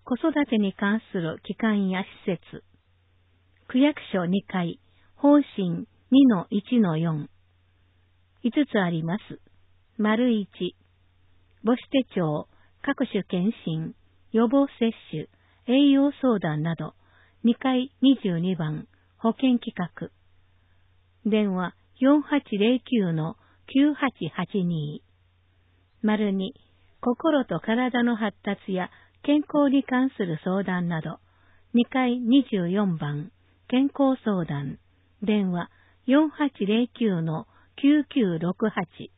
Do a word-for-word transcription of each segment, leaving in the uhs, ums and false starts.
子育てに関する機関や施設、区役所にかい、方針 にのいちのよん、いつつあります。丸いち、母子手帳、各種検診、予防接種、栄養相談など、にかいにじゅうにばん、保健企画。電話 よんはちゼロきゅうのきゅうはちはちに。丸に、心と体の発達や健康に関する相談など、にかいにじゅうよんばん、健康相談。電話 よんはちゼロきゅうのきゅうきゅうろくはち。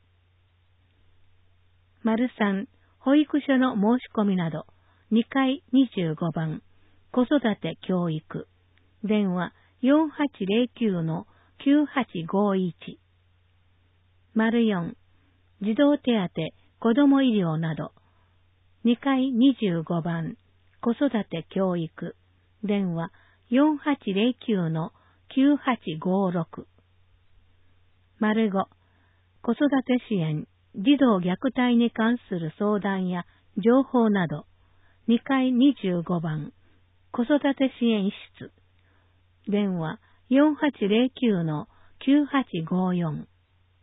丸さん、保育所の申し込みなど、にかいにじゅうごばん、子育て教育。電話よんはちゼロきゅうのきゅうはちごいち。丸よん、児童手当、子ども医療など、にかいにじゅうごばん、子育て教育。電話よんはちゼロきゅうのきゅうはちごろく。丸ご、子育て支援、児童虐待に関する相談や情報など、にかいにじゅうごばん、子育て支援室。電話よんはちゼロきゅうのきゅうはちごよん。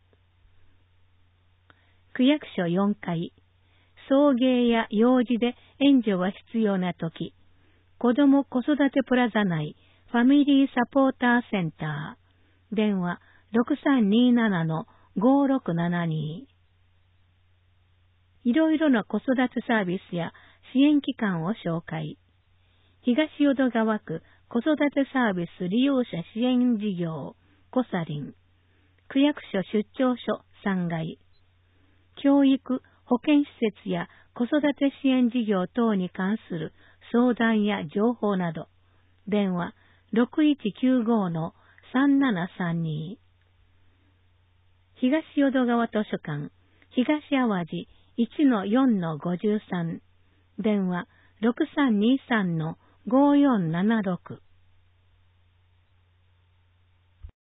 区役所よんかい、送迎や幼児で援助が必要なとき、子ども子育てプラザ内ファミリーサポーターセンター。電話ろくさんにーななのごろくななに。いろいろな子育てサービスや支援機関を紹介。東淀川区子育てサービス利用者支援事業、コサリン。区役所出張所さんがい。教育、保健施設や子育て支援事業等に関する相談や情報など、電話ろくいちきゅうごのさんななさんに。東淀川図書館、東淡路 いちのよんのごじゅうさん。電話ろくさんにさんのごよんななろく。